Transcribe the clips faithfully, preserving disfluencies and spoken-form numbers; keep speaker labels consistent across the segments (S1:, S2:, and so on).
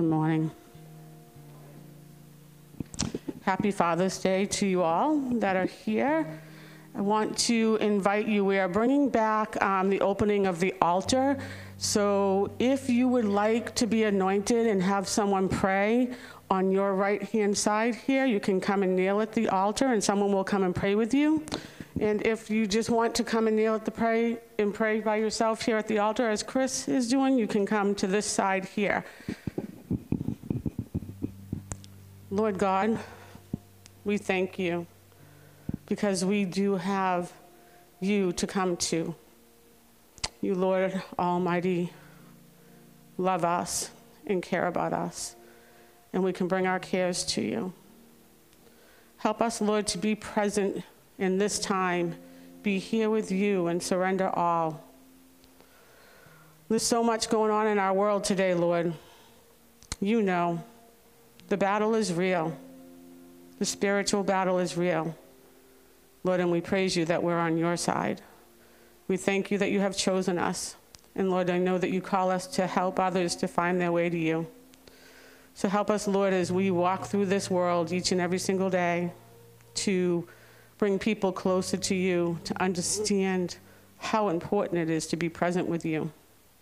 S1: Good morning. Happy Father's Day to you all that are here. I want to invite you, we are bringing back um, the opening of the altar. So if you would like to be anointed and have someone pray on your right-hand side here, you can come and kneel at the altar and someone will come and pray with you. And if you just want to come and kneel at the pray and pray by yourself here at the altar, as Chris is doing, you can come to this side here. Lord God, we thank you because we do have you to come to. You, Lord Almighty, love us and care about us, and we can bring our cares to you. Help us, Lord, to be present in this time, be here with you and surrender all. There's so much going on in our world today, Lord. You know, the battle is real. The spiritual battle is real. Lord, and we praise you that we're on your side. We thank you that you have chosen us. And Lord, I know that you call us to help others to find their way to you. So help us, Lord, as we walk through this world each and every single day to bring people closer to you, to understand how important it is to be present with you.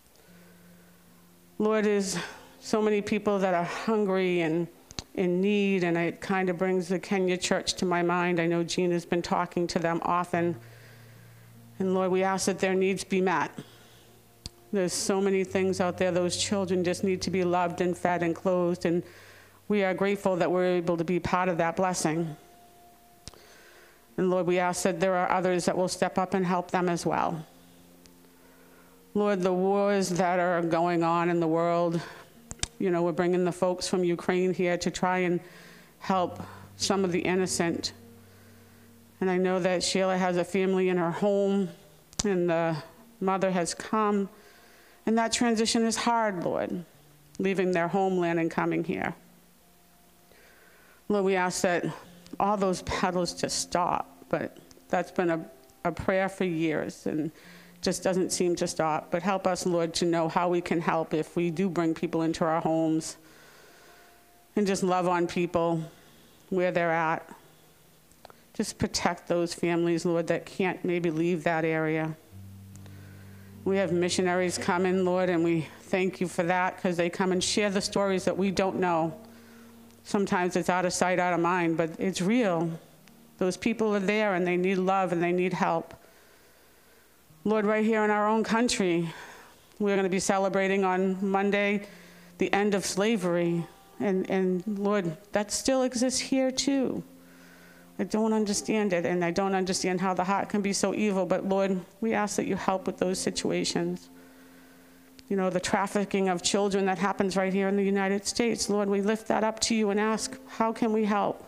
S1: Lord, there's so many people that are hungry and in need, and it kind of brings the Kenya Church to my mind. I know Jean has been talking to them often. And Lord, we ask that their needs be met. There's so many things out there. Those children just need to be loved and fed and clothed, and we are grateful that we're able to be part of that blessing. And Lord, we ask that there are others that will step up and help them as well. Lord, the wars that are going on in the world, you know, we're bringing the folks from Ukraine here to try and help some of the innocent. And I know that Sheila has a family in her home, and the mother has come. And that transition is hard, Lord, leaving their homeland and coming here. Lord, we ask that all those battles just stop, but that's been a, a prayer for years and just doesn't seem to stop. But help us, Lord, to know how we can help if we do bring people into our homes and just love on people where they're at. Just protect those families, Lord, that can't maybe leave that area. We have missionaries coming, Lord, and we thank you for that because they come and share the stories that we don't know. Sometimes it's out of sight, out of mind, but it's real. Those people are there and they need love and they need help. Lord, right here in our own country, we're going to be celebrating on Monday the end of slavery. And, and Lord, that still exists here too. I don't understand it, and I don't understand how the heart can be so evil, but Lord, we ask that you help with those situations. You know, the trafficking of children that happens right here in the United States, Lord, we lift that up to you and ask, how can we help?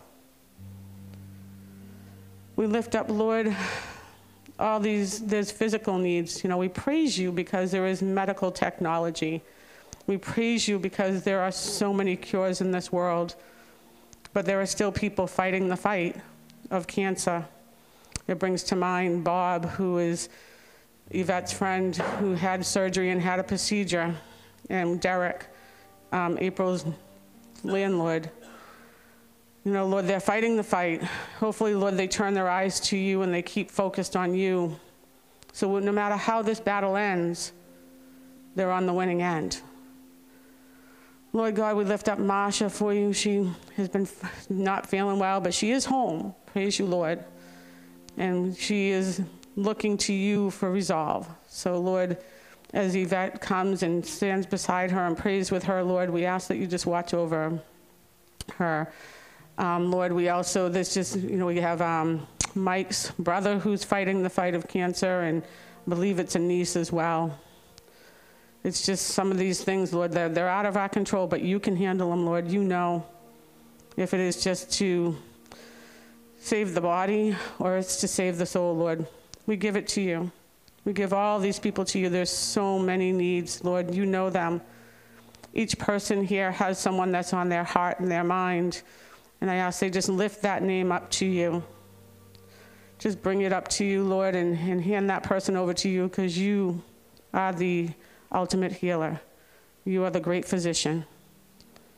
S1: We lift up, Lord, all these, there's physical needs. You know, we praise you because there is medical technology. We praise you because there are so many cures in this world, but there are still people fighting the fight of cancer. It brings to mind Bob, who is Yvette's friend, who had surgery and had a procedure, and Derek, um, April's landlord. You know, Lord, they're fighting the fight. Hopefully, Lord, they turn their eyes to you and they keep focused on you. So no matter how this battle ends, they're on the winning end. Lord God, we lift up Marsha for you. She has been not feeling well, but she is home. Praise you, Lord. And she is looking to you for resolve. So, Lord, as Yvette comes and stands beside her and prays with her, Lord, we ask that you just watch over her. Um, Lord, we also, this just, you know, we have um, Mike's brother who's fighting the fight of cancer, and I believe it's a niece as well. It's just some of these things, Lord, they're, they're out of our control, but you can handle them, Lord. You know if it is just to save the body or it's to save the soul, Lord. We give it to you. We give all these people to you. There's so many needs, Lord. You know them. Each person here has someone that's on their heart and their mind. And I ask they just lift that name up to you. Just bring it up to you, Lord, and, and hand that person over to you, because you are the ultimate healer. You are the great physician.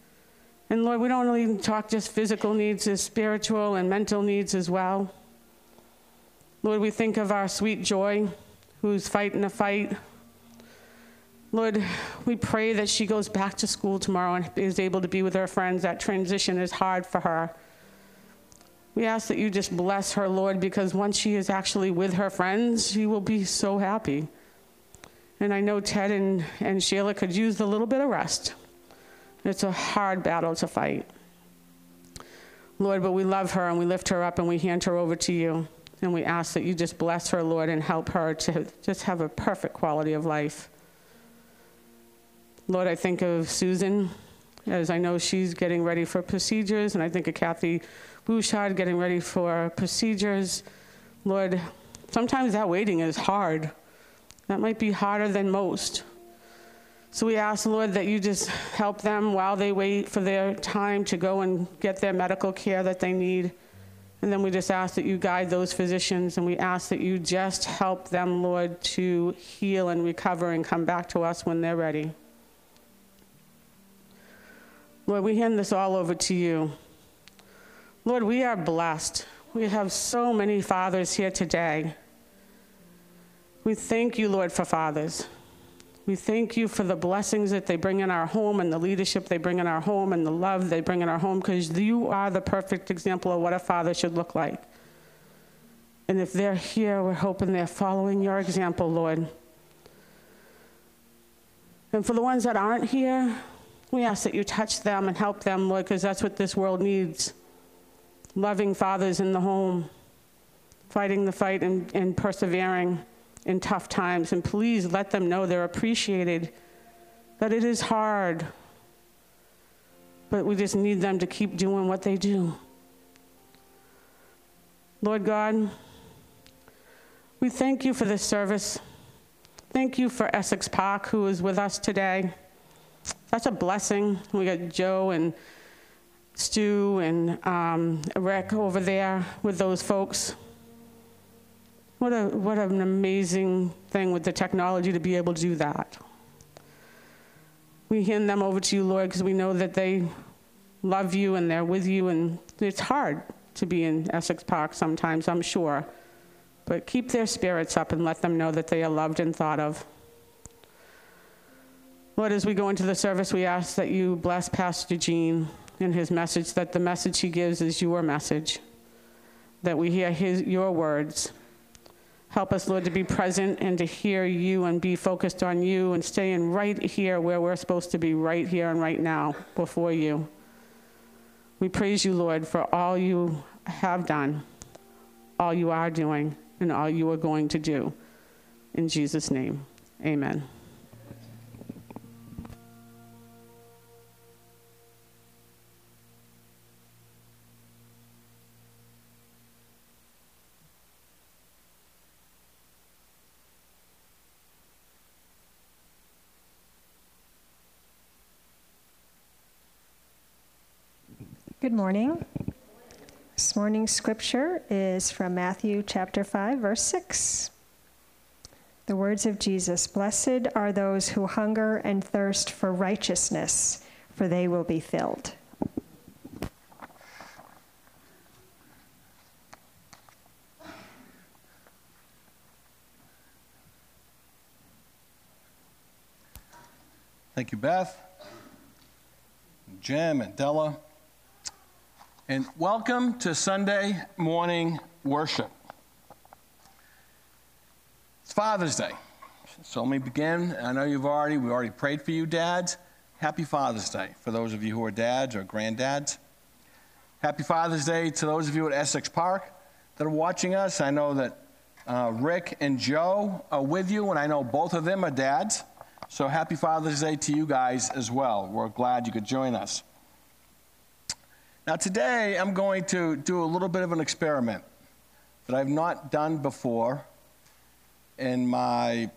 S1: And Lord, we don't even talk just physical needs, there's spiritual and mental needs as well. Lord, we think of our sweet Joy, who's fighting a fight. Lord, we pray that she goes back to school tomorrow and is able to be with her friends. That transition is hard for her. We ask that you just bless her, Lord, because once she is actually with her friends, she will be so happy. And I know Ted and, and Sheila could use a little bit of rest. It's a hard battle to fight. Lord, but we love her and we lift her up and we hand her over to you. And we ask that you just bless her, Lord, and help her to just have a perfect quality of life. Lord, I think of Susan, as I know she's getting ready for procedures, and I think of Kathy Bouchard getting ready for procedures. Lord, sometimes that waiting is hard. That might be harder than most. So we ask, Lord, that you just help them while they wait for their time to go and get their medical care that they need. And then we just ask that you guide those physicians, and we ask that you just help them, Lord, to heal and recover and come back to us when they're ready. Lord, we hand this all over to you. Lord, we are blessed. We have so many fathers here today. We thank you, Lord, for fathers. We thank you for the blessings that they bring in our home and the leadership they bring in our home and the love they bring in our home, because you are the perfect example of what a father should look like. And if they're here, we're hoping they're following your example, Lord. And for the ones that aren't here, we ask that you touch them and help them, Lord, because that's what this world needs. Loving fathers in the home, fighting the fight and, and persevering in tough times. And please let them know they're appreciated, that it is hard, but we just need them to keep doing what they do. Lord God, we thank you for this service. Thank you for Essex Park, who is with us today. That's a blessing. We got Joe and Stu and um, Rick over there with those folks. What a what an amazing thing with the technology to be able to do that. We hand them over to you, Lord, because we know that they love you and they're with you, and it's hard to be in Essex Park sometimes, I'm sure. But keep their spirits up and let them know that they are loved and thought of. Lord, as we go into the service, we ask that you bless Pastor Gene in his message, that the message he gives is your message, that we hear his, your words. Help us, Lord, to be present and to hear you and be focused on you and staying right here where we're supposed to be, right here and right now before you. We praise you, Lord, for all you have done, all you are doing, and all you are going to do. In Jesus' name, amen.
S2: Good morning. This morning's scripture is from Matthew chapter five, verse six. The words of Jesus, "Blessed are those who hunger and thirst for righteousness, for they will be filled."
S3: Thank you, Beth, Jim, and Della. And welcome to Sunday morning worship. It's Father's Day. So let me begin. I know you've already, we already prayed for you, dads. Happy Father's Day for those of you who are dads or granddads. Happy Father's Day to those of you at Essex Park that are watching us. I know that uh, Rick and Joe are with you, and I know both of them are dads. So happy Father's Day to you guys as well. We're glad you could join us. Now today I'm going to do a little bit of an experiment that I've not done before in my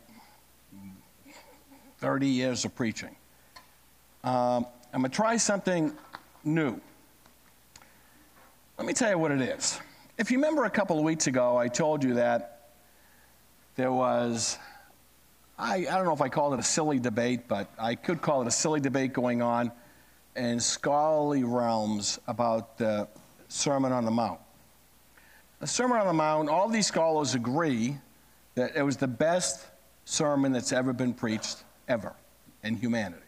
S3: thirty years of preaching. Um, I'm going to try something new. Let me tell you what it is. If you remember a couple of weeks ago, I told you that there was, I, I don't know if I called it a silly debate, but I could call it a silly debate going on and scholarly realms about the Sermon on the Mount. The Sermon on the Mount, all these scholars agree that it was the best sermon that's ever been preached, ever, in humanity.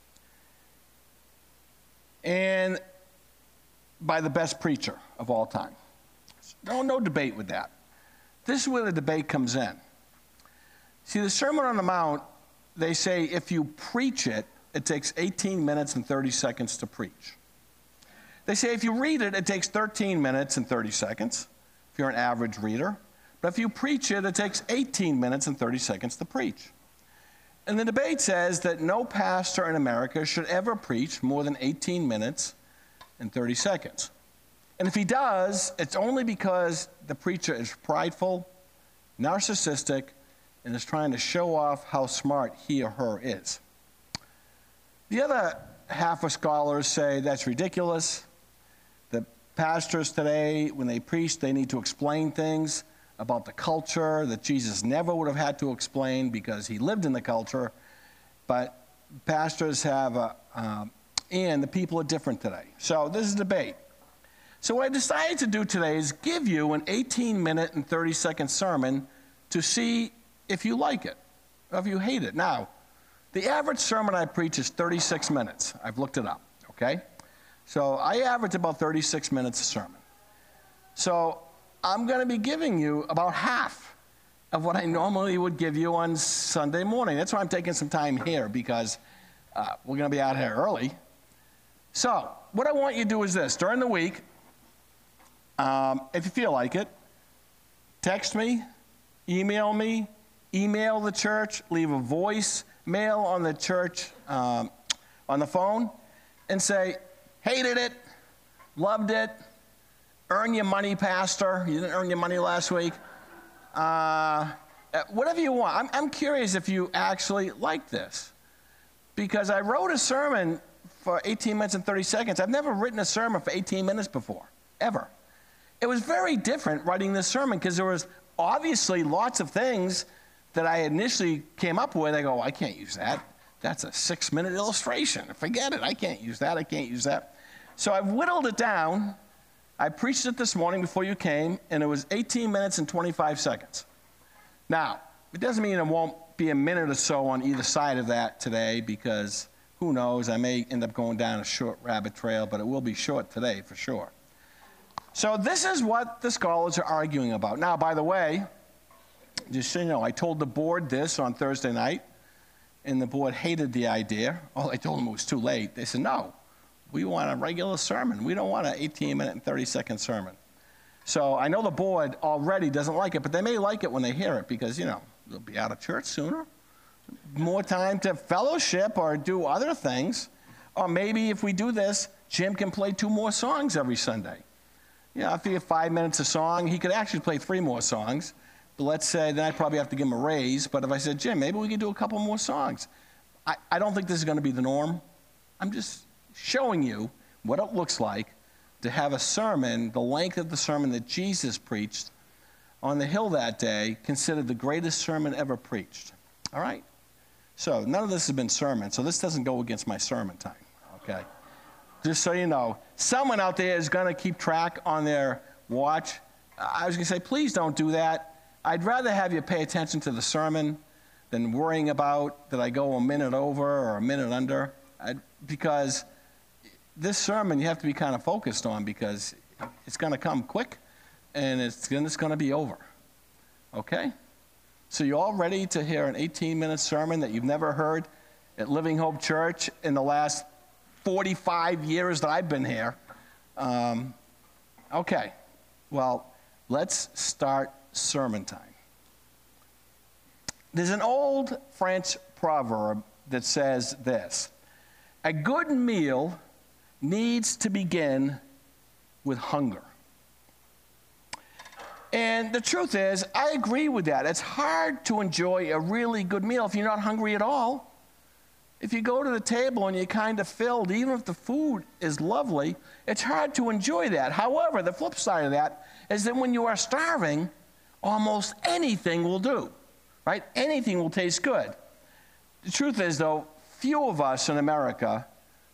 S3: And by the best preacher of all time. No, no debate with that. This is where the debate comes in. See, the Sermon on the Mount, they say if you preach it, it takes eighteen minutes and thirty seconds to preach. They say if you read it, it takes thirteen minutes and thirty seconds, if you're an average reader. But if you preach it, it takes eighteen minutes and thirty seconds to preach. And the debate says that no pastor in America should ever preach more than eighteen minutes and thirty seconds. And if he does, it's only because the preacher is prideful, narcissistic, and is trying to show off how smart he or her is. The other half of scholars say that's ridiculous. The pastors today, when they preach, they need to explain things about the culture that Jesus never would have had to explain because he lived in the culture. But pastors have, a, um, and the people are different today. So this is a debate. So what I decided to do today is give you an eighteen minute and thirty second sermon to see if you like it or if you hate it. Now, the average sermon I preach is thirty-six minutes. I've looked it up, okay? So I average about thirty-six minutes a sermon. So I'm going to be giving you about half of what I normally would give you on Sunday morning. That's why I'm taking some time here, because uh, we're going to be out here early. So what I want you to do is this. During the week, um, if you feel like it, text me, email me, email the church, leave a voice mail on the church, um, on the phone, and say, hated it, loved it, earn your money, pastor. You didn't earn your money last week. Uh, whatever you want. I'm, I'm curious if you actually like this, because I wrote a sermon for eighteen minutes and thirty seconds. I've never written a sermon for eighteen minutes before, ever. It was very different writing this sermon, because there was obviously lots of things that I initially came up with. I go, I can't use that. That's a six minute illustration. Forget it. I can't use that. I can't use that. So I've whittled it down. I preached it this morning before you came, and it was eighteen minutes and twenty-five seconds. Now, it doesn't mean it won't be a minute or so on either side of that today, because who knows, I may end up going down a short rabbit trail, but it will be short today for sure. So this is what the scholars are arguing about. Now, by the way, just so you know, I told the board this on Thursday night, and the board hated the idea. Oh, I told them it was too late. They said, no, we want a regular sermon. We don't want an eighteen minute and thirty second sermon. So I know the board already doesn't like it, but they may like it when they hear it, because, you know, they'll be out of church sooner. More time to fellowship or do other things. Or maybe if we do this, Jim can play two more songs every Sunday. You know, if he had five minutes a song, he could actually play three more songs. But let's say, then I'd probably have to give him a raise. But if I said, Jim, maybe we could do a couple more songs. I, I don't think this is going to be the norm. I'm just showing you what it looks like to have a sermon, the length of the sermon that Jesus preached on the hill that day, considered the greatest sermon ever preached. All right? So none of this has been sermon, so this doesn't go against my sermon time, okay? Just so you know, someone out there is going to keep track on their watch. I was going to say, please don't do that. I'd rather have you pay attention to the sermon than worrying about that I go a minute over or a minute under, I, because this sermon you have to be kind of focused on, because it's going to come quick and it's going it's to be over, okay? So you all ready to hear an eighteen minute sermon that you've never heard at Living Hope Church in the last forty-five years that I've been here? Um, okay, well, let's start sermon time. There's an old French proverb that says this: a good meal needs to begin with hunger. And the truth is, I agree with that. It's hard to enjoy a really good meal if you're not hungry at all. If you go to the table and you're kind of filled, even if the food is lovely, it's hard to enjoy that. However, the flip side of that is that when you are starving, almost anything will do, right? Anything will taste good. The truth is, though, few of us in America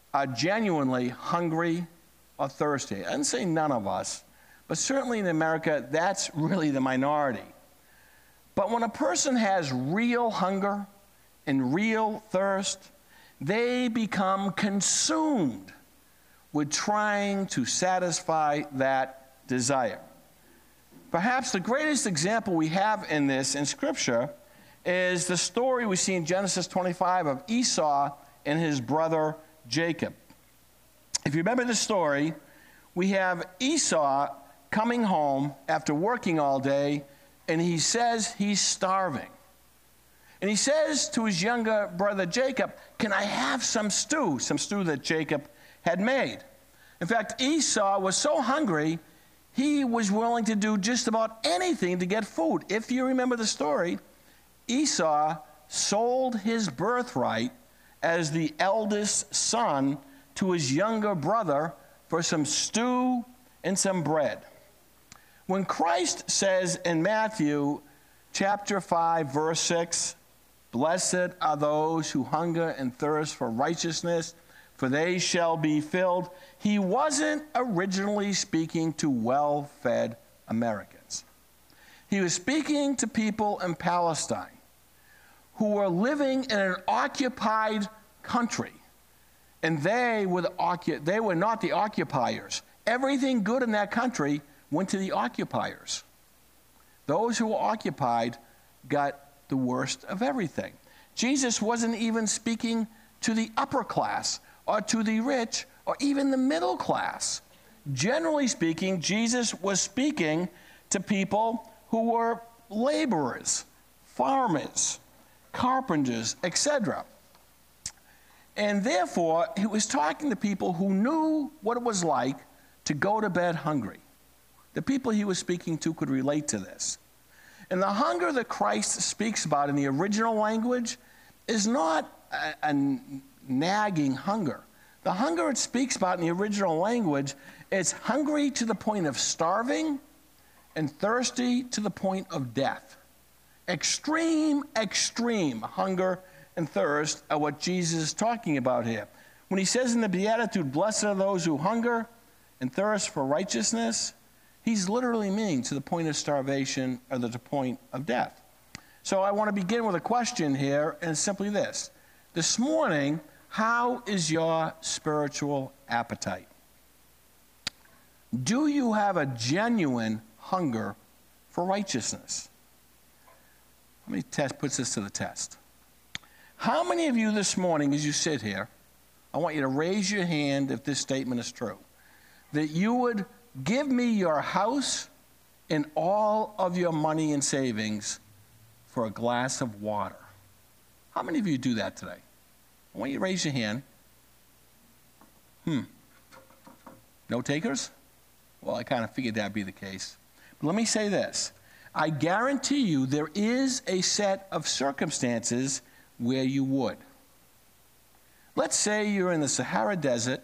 S3: are genuinely hungry or thirsty. I didn't say none of us, but certainly in America, that's really the minority. But when a person has real hunger and real thirst, they become consumed with trying to satisfy that desire. Perhaps the greatest example we have in this in Scripture is the story we see in Genesis twenty-five of Esau and his brother Jacob. If you remember the story, we have Esau coming home after working all day, and he says he's starving. And he says to his younger brother Jacob, "Can I have some stew?" Some stew that Jacob had made. In fact, Esau was so hungry, he was willing to do just about anything to get food. If you remember the story, Esau sold his birthright as the eldest son to his younger brother for some stew and some bread. When Christ says in Matthew chapter five, verse six, "Blessed are those who hunger and thirst for righteousness, for they shall be filled," he wasn't originally speaking to well-fed Americans. He was speaking to people in Palestine who were living in an occupied country, and they were, the occu- they were not the occupiers. Everything good in that country went to the occupiers. Those who were occupied got the worst of everything. Jesus wasn't even speaking to the upper class or to the rich or even the middle class. Generally speaking, Jesus was speaking to people who were laborers, farmers, carpenters, et cetera. And therefore, he was talking to people who knew what it was like to go to bed hungry. The people he was speaking to could relate to this. And the hunger that Christ speaks about in the original language is not a, a nagging hunger. The hunger it speaks about in the original language is hungry to the point of starving and thirsty to the point of death. Extreme, extreme hunger and thirst are what Jesus is talking about here. When he says in the Beatitude, "Blessed are those who hunger and thirst for righteousness," he's literally meaning to the point of starvation or the point of death. So I want to begin with a question here, and it's simply this. This morning, how is your spiritual appetite? Do you have a genuine hunger for righteousness? Let me test, puts this to the test. How many of you this morning, as you sit here, I want you to raise your hand if this statement is true, that you would give me your house and all of your money and savings for a glass of water? How many of you do that today? I want you to raise your hand. Hmm. No takers? Well, I kind of figured that'd be the case. But let me say this. I guarantee you there is a set of circumstances where you would. Let's say you're in the Sahara Desert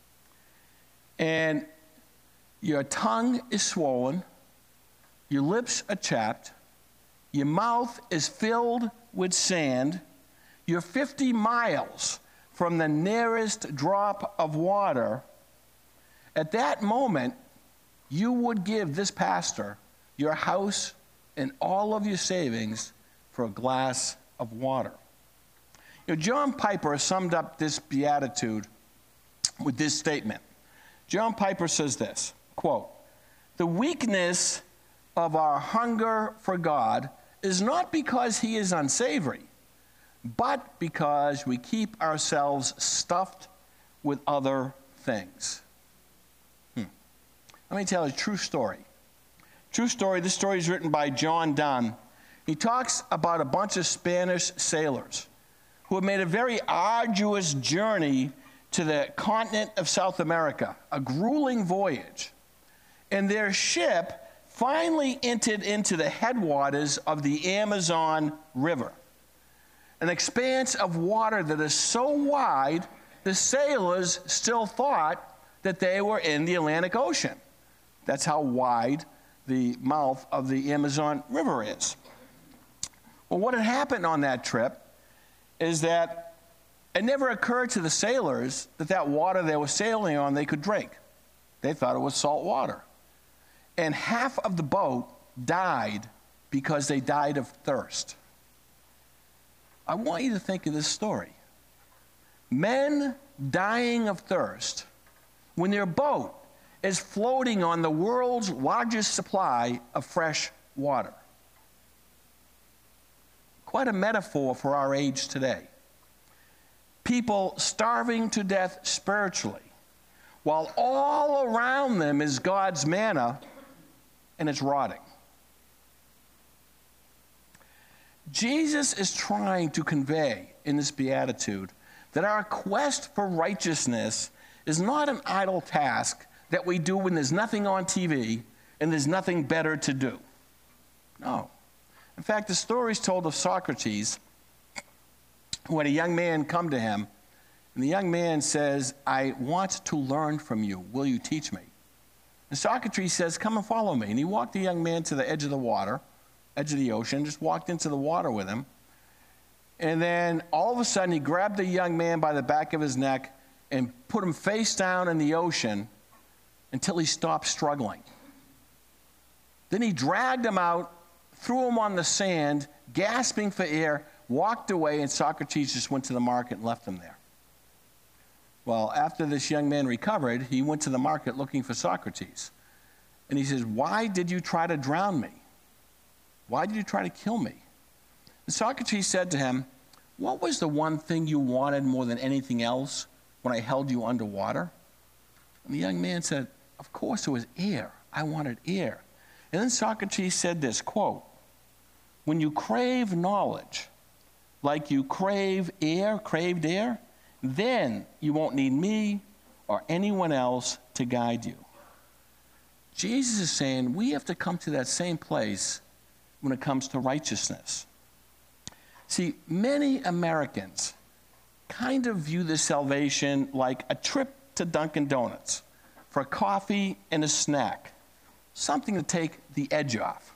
S3: and your tongue is swollen, your lips are chapped, your mouth is filled with sand, you're fifty miles from the nearest drop of water. At that moment, you would give this pastor your house and all of your savings for a glass of water. You know, John Piper summed up this beatitude with this statement. John Piper says this, quote, "The weakness of our hunger for God is not because he is unsavory, but because we keep ourselves stuffed with other things." Hmm. Let me tell you a true story. True story, this story is written by John Donne. He talks about a bunch of Spanish sailors who have made a very arduous journey to the continent of South America, a grueling voyage. And their ship finally entered into the headwaters of the Amazon River, an expanse of water that is so wide, the sailors still thought that they were in the Atlantic Ocean. That's how wide the mouth of the Amazon River is. Well, what had happened on that trip is that It never occurred to the sailors that that water they were sailing on they could drink. They thought it was salt water. And half of the boat died because they died of thirst. I want you to think of this story. Men dying of thirst when their boat is floating on the world's largest supply of fresh water. Quite a metaphor for our age today. People starving to death spiritually, while all around them is God's manna and it's rotting. Jesus is trying to convey in this beatitude that our quest for righteousness is not an idle task that we do when there's nothing on T V and there's nothing better to do. No. In fact, the story is told of Socrates, who had a young man come to him, and the young man says, I want to learn from you. Will you teach me? And Socrates says, come and follow me. And he walked the young man to the edge of the water, edge of the ocean, just walked into the water with him. And then all of a sudden, he grabbed the young man by the back of his neck and put him face down in the ocean until he stopped struggling. Then he dragged him out, threw him on the sand, gasping for air, walked away, and Socrates just went to the market and left him there. Well, after this young man recovered, he went to the market looking for Socrates. And he says, why did you try to drown me? Why did you try to kill me? And Socrates said to him, what was the one thing you wanted more than anything else when I held you underwater? And the young man said, of course it was air. I wanted air. And then Socrates said this, quote, when you crave knowledge, like you crave air, craved air, then you won't need me or anyone else to guide you. Jesus is saying we have to come to that same place when it comes to righteousness. See, many Americans kind of view this salvation like a trip to Dunkin' Donuts for a coffee and a snack, something to take the edge off.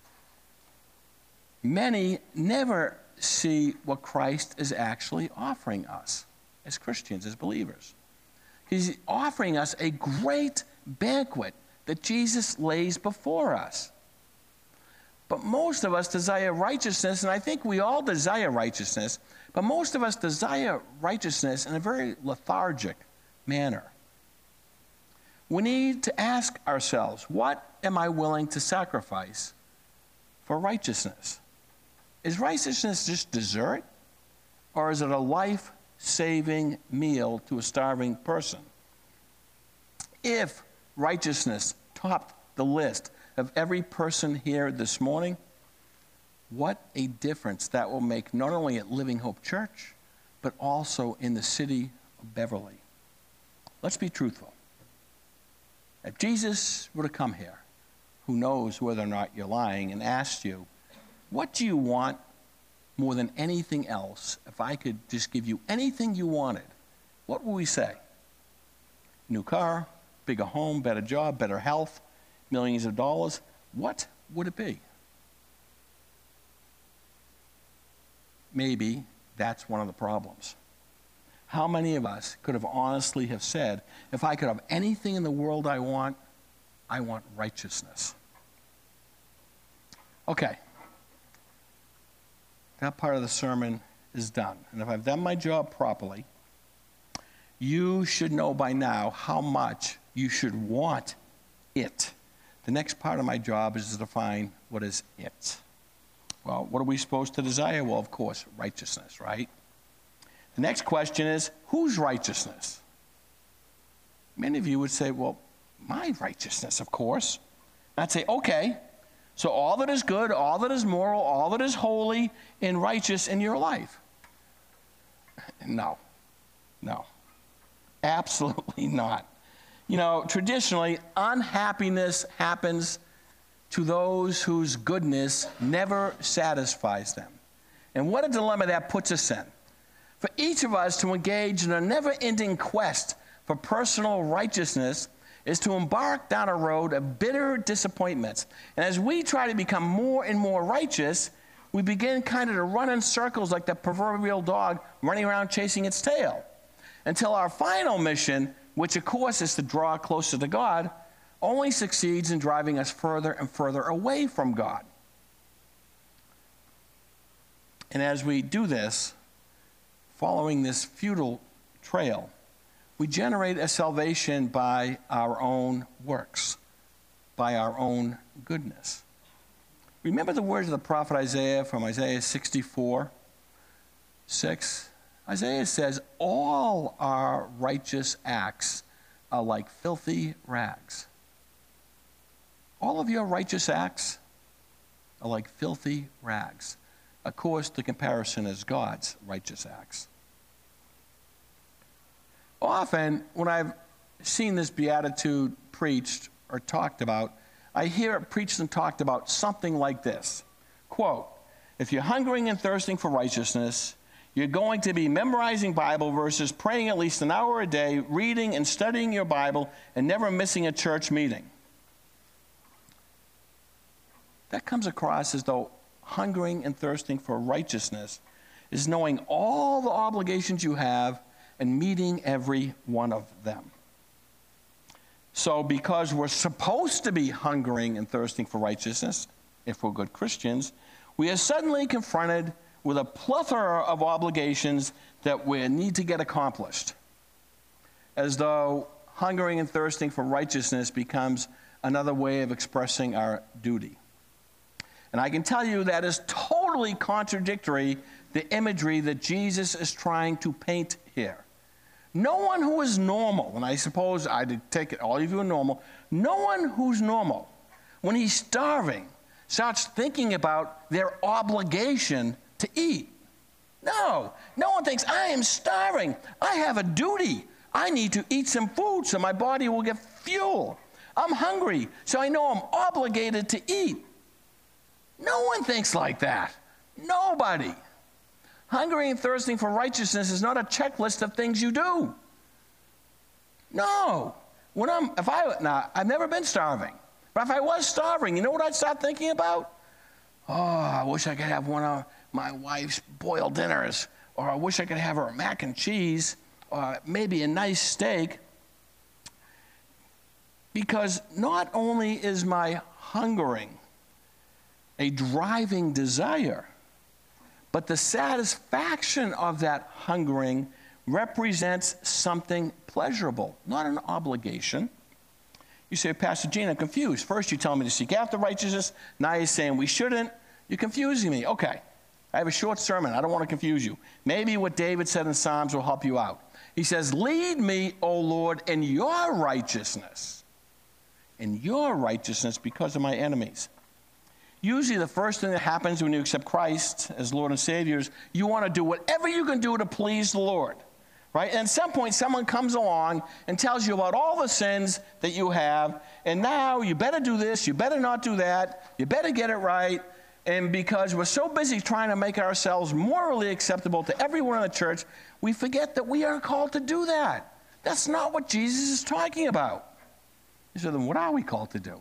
S3: Many never see what Christ is actually offering us as Christians, as believers. He's offering us a great banquet that Jesus lays before us. But most of us desire righteousness, and I think we all desire righteousness, but most of us desire righteousness in a very lethargic manner. We need to ask ourselves, what am I willing to sacrifice for righteousness? Is righteousness just dessert, or is it a life-saving meal to a starving person? If righteousness topped the list of every person here this morning, what a difference that will make not only at Living Hope Church, but also in the city of Beverly. Let's be truthful. If Jesus were to come here, who knows whether or not you're lying, and asked you, what do you want more than anything else? If I could just give you anything you wanted, what would we say? New car, bigger home, better job, better health, millions of dollars. What would it be? Maybe that's one of the problems. How many of us could have honestly have said, if I could have anything in the world I want, I want righteousness? Okay. That part of the sermon is done. And if I've done my job properly, you should know by now how much you should want it. The next part of my job is to define what is it. Well, what are we supposed to desire? Well, of course, righteousness, right? The next question is, whose righteousness? Many of you would say, well, my righteousness, of course. I'd say, okay, so all that is good, all that is moral, all that is holy and righteous in your life. No, no, absolutely not. You know, traditionally, unhappiness happens to those whose goodness never satisfies them. And what a dilemma that puts us in. For each of us to engage in a never-ending quest for personal righteousness is to embark down a road of bitter disappointments. And as we try to become more and more righteous, we begin kind of to run in circles like the proverbial dog running around chasing its tail, until our final mission, which of course is to draw closer to God, only succeeds in driving us further and further away from God. And as we do this, following this futile trail, we generate a salvation by our own works, by our own goodness. Remember the words of the prophet Isaiah from Isaiah sixty-four, six? Isaiah says, all our righteous acts are like filthy rags. All of your righteous acts are like filthy rags. Of course, the comparison is God's righteous acts. Often, when I've seen this beatitude preached or talked about, I hear it preached and talked about something like this. Quote, if you're hungering and thirsting for righteousness, you're going to be memorizing Bible verses, praying at least an hour a day, reading and studying your Bible, and never missing a church meeting. That comes across as though hungering and thirsting for righteousness is knowing all the obligations you have and meeting every one of them. So because we're supposed to be hungering and thirsting for righteousness, if we're good Christians, we are suddenly confronted with a plethora of obligations that we need to get accomplished, as though hungering and thirsting for righteousness becomes another way of expressing our duty. And I can tell you that is totally contradictory the imagery that Jesus is trying to paint here. No one who is normal, and I suppose I'd take it, all of you are normal, no one who's normal, when he's starving, starts thinking about their obligation to eat. No, no one thinks, I am starving. I have a duty. I need to eat some food so my body will get fuel. I'm hungry, so I know I'm obligated to eat. No one thinks like that. Nobody. Hungering and thirsting for righteousness is not a checklist of things you do. No. When I'm, if I, now, I've never been starving. But if I was starving, you know what I'd start thinking about? Oh, I wish I could have one of my wife's boiled dinners. Or I wish I could have her mac and cheese. Or maybe a nice steak. Because not only is my hungering a driving desire, but the satisfaction of that hungering represents something pleasurable, not an obligation. You say, Pastor Gene, I'm confused. First you tell me to seek after righteousness. Now you're saying we shouldn't. You're confusing me. Okay, I have a short sermon. I don't want to confuse you. Maybe what David said in Psalms will help you out. He says, lead me, O Lord, in your righteousness. In your righteousness because of my enemies. Usually the first thing that happens when you accept Christ as Lord and Savior is you want to do whatever you can do to please the Lord, right? And at some point someone comes along and tells you about all the sins that you have, and now you better do this, you better not do that, you better get it right, and because we're so busy trying to make ourselves morally acceptable to everyone in the church, we forget that we aren't called to do that. That's not what Jesus is talking about. So then what are we called to do?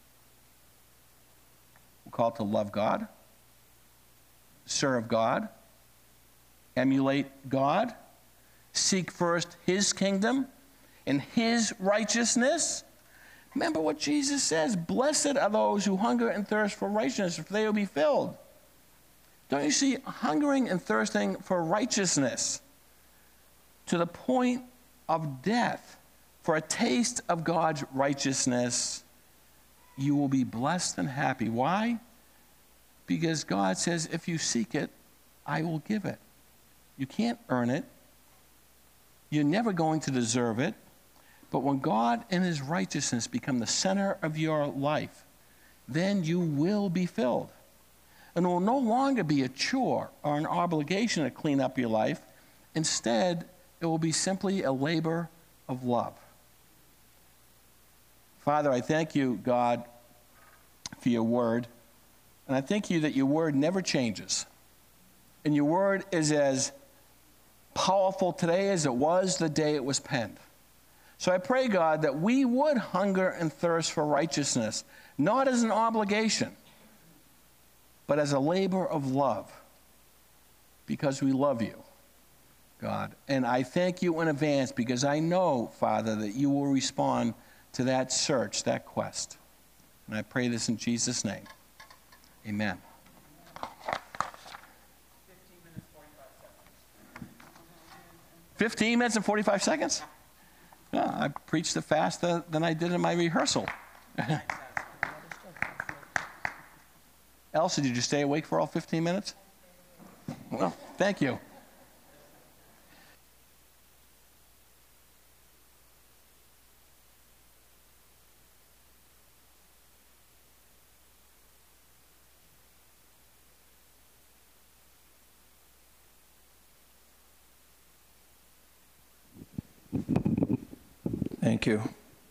S3: We're called to love God, serve God, emulate God, seek first his kingdom and his righteousness. Remember what Jesus says, blessed are those who hunger and thirst for righteousness, for they will be filled. Don't you see, hungering and thirsting for righteousness to the point of death, for a taste of God's righteousness, you will be blessed and happy. Why? Because God says, if you seek it, I will give it. You can't earn it. You're never going to deserve it. But when God and his righteousness become the center of your life, then you will be filled. And it will no longer be a chore or an obligation to clean up your life. Instead, it will be simply a labor of love. Father, I thank you, God, for your word. And I thank you that your word never changes. And your word is as powerful today as it was the day it was penned. So I pray, God, that we would hunger and thirst for righteousness, not as an obligation, but but as a labor of love, because we love you, God. And I thank you in advance because I know, Father, that you will respond to that search, that quest. And I pray this in Jesus' name. Amen. fifteen minutes and forty-five seconds? Yeah, I preached it faster than I did in my rehearsal. Elsa, did you stay awake for all fifteen minutes? Well, thank you.
S4: Thank you.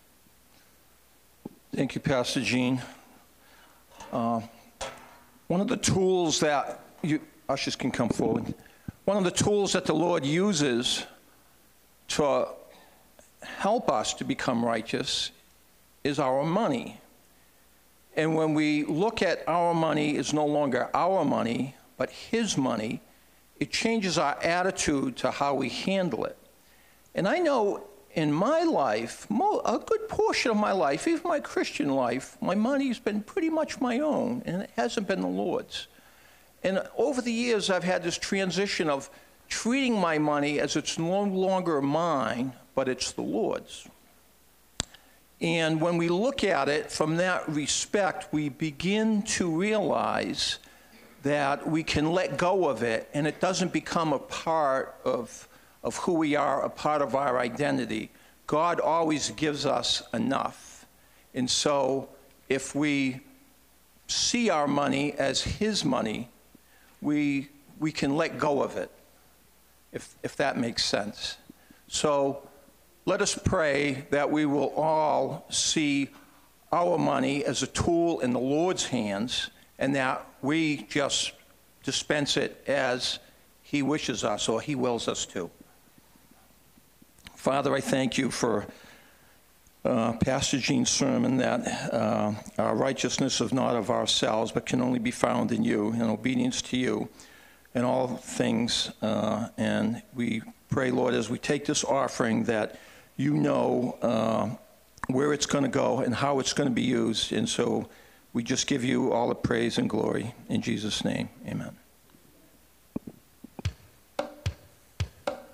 S4: Thank you, Pastor Gene. Uh, one of the tools that you, ushers can come forward. One of the tools that the Lord uses to help us to become righteous is our money. And when we look at our money as no longer our money, but His money, it changes our attitude to how we handle it. And I know in my life, a good portion of my life, even my Christian life, my money's been pretty much my own, and it hasn't been the Lord's. And over the years, I've had this transition of treating my money as it's no longer mine, but it's the Lord's. And when we look at it from that respect, we begin to realize that we can let go of it, and it doesn't become a part of of who we are, a part of our identity. God always gives us enough. And so if we see our money as His money, we, we can let go of it, if, if that makes sense. So let us pray that we will all see our money as a tool in the Lord's hands, and that we just dispense it as He wishes us or He wills us to. Father, I thank you for uh, Pastor Gene's sermon, that uh, our righteousness is not of ourselves, but can only be found in you, in obedience to you in all things. Uh, and we pray, Lord, as we take this offering, that you know uh, where it's going to go and how it's going to be used. And so we just give you all the praise and glory. In Jesus' name, amen.